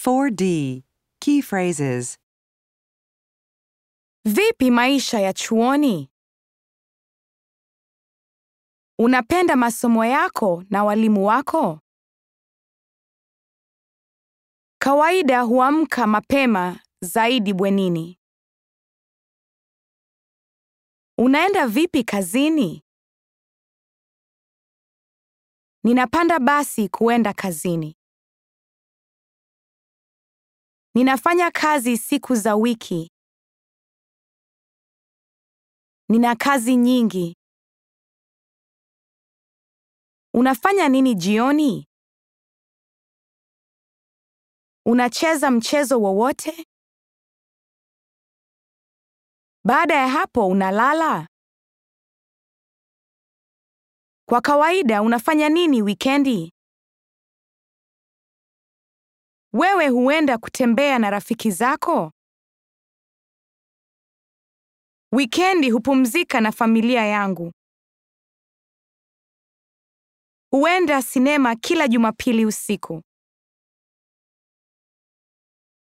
4D. Key phrases. Vipi maisha ya chuoni? Unapenda masomo yako na walimu wako? Kawaida huamka mapema zaidi bwenini. Unaenda vipi kazini? Ninapanda basi kuenda kazini. Ninafanya kazi siku za wiki. Nina kazi nyingi. Unafanya nini jioni? Unacheza mchezo wowote? Baada ya hapo unalala? Kwa kawaida unafanya nini wikendi? Wewe huenda kutembea na rafiki zako? Wikendi hupumzika na familia yangu. Huenda sinema kila Jumapili usiku.